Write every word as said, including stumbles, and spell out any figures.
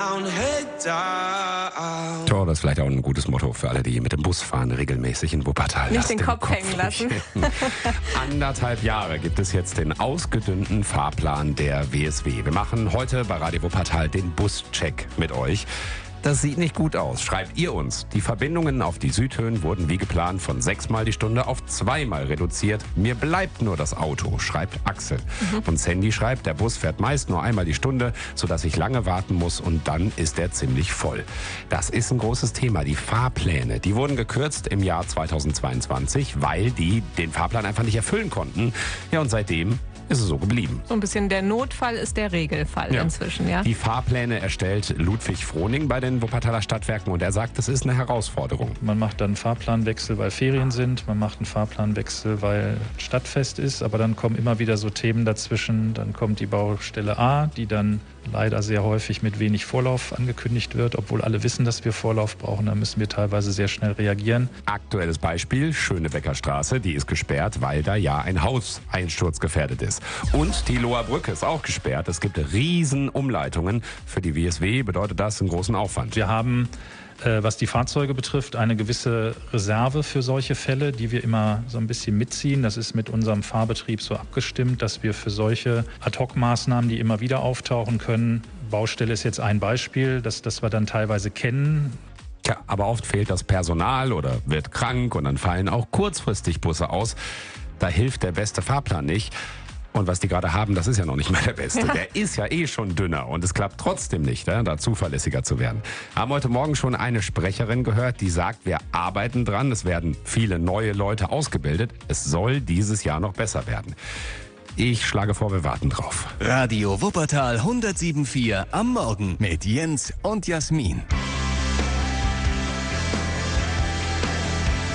Tja, das ist vielleicht auch ein gutes Motto für alle, die mit dem Bus fahren, regelmäßig in Wuppertal. Nicht den Kopf hängen lassen. Anderthalb Jahre gibt es jetzt den ausgedünnten Fahrplan der W S W. Wir machen heute bei Radio Wuppertal den Buscheck mit euch. Das sieht nicht gut aus. Schreibt ihr uns. Die Verbindungen auf die Südhöhen wurden wie geplant von sechsmal die Stunde auf zweimal reduziert. Mir bleibt nur das Auto, schreibt Axel. Mhm. Und Sandy schreibt, der Bus fährt meist nur einmal die Stunde, sodass ich lange warten muss und dann ist er ziemlich voll. Das ist ein großes Thema. Die Fahrpläne, die wurden gekürzt im Jahr zweitausendzweiundzwanzig, weil die den Fahrplan einfach nicht erfüllen konnten. Ja, und seitdem ist es so geblieben. So ein bisschen der Notfall ist der Regelfall ja. inzwischen, ja. Die Fahrpläne erstellt Ludwig Frohning bei den Wuppertaler Stadtwerken und er sagt, das ist eine Herausforderung. Man macht dann einen Fahrplanwechsel, weil Ferien sind, man macht einen Fahrplanwechsel, weil Stadtfest ist, aber dann kommen immer wieder so Themen dazwischen. Dann kommt die Baustelle A, die dann leider sehr häufig mit wenig Vorlauf angekündigt wird, obwohl alle wissen, dass wir Vorlauf brauchen. Da müssen wir teilweise sehr schnell reagieren. Aktuelles Beispiel, Schönebecker Straße, die ist gesperrt, weil da ja ein Haus einsturzgefährdet ist. Und die Loher Brücke ist auch gesperrt. Es gibt riesen Umleitungen. Für die W S W bedeutet das einen großen Aufwand. Wir haben, äh, was die Fahrzeuge betrifft, eine gewisse Reserve für solche Fälle, die wir immer so ein bisschen mitziehen. Das ist mit unserem Fahrbetrieb so abgestimmt, dass wir für solche Ad-Hoc-Maßnahmen, die immer wieder auftauchen können, Baustelle ist jetzt ein Beispiel, dass, dass wir dann teilweise kennen. Ja, aber oft fehlt das Personal oder wird krank und dann fallen auch kurzfristig Busse aus. Da hilft der beste Fahrplan nicht. Und was die gerade haben, das ist ja noch nicht mal der beste. Ja. Der ist ja eh schon dünner und es klappt trotzdem nicht, da zuverlässiger zu werden. Haben heute Morgen schon eine Sprecherin gehört, die sagt, wir arbeiten dran. Es werden viele neue Leute ausgebildet. Es soll dieses Jahr noch besser werden. Ich schlage vor, wir warten drauf. Radio Wuppertal hundertsieben Komma vier am Morgen mit Jens und Jasmin.